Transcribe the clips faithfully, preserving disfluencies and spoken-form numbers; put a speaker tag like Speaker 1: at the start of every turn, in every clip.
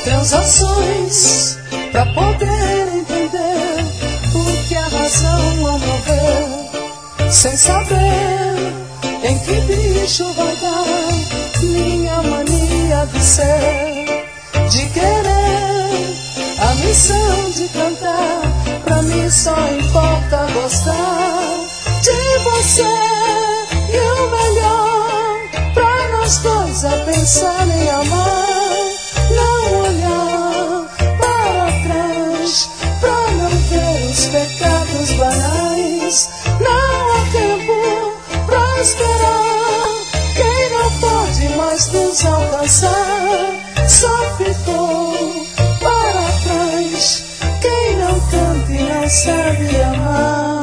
Speaker 1: transações pra poder entender o que a razão ao meu ver, sem saber em que bicho vai dar minha mania de ser, de querer, a missão de cantar. Pra mim só importa gostar de você, e o melhor pra nós dois é pensar em amar, não olhar para trás, pra não ver os pecados banais. Não há tempo pra esperar, quem não pode mais nos alcançar só ficou para trás. Quem não canta e não sabe amar.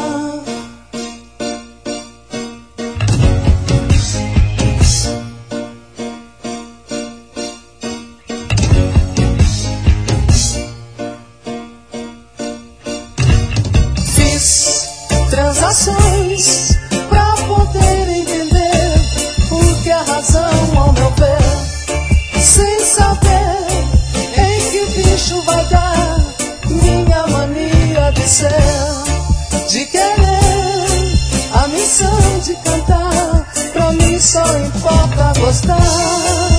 Speaker 1: Fiz transações pra poder entender o que a razão ao meu ver, sem saber em que bicho vai dar minha mania de ser, de querer, a missão de cantar. Pra mim só importa gostar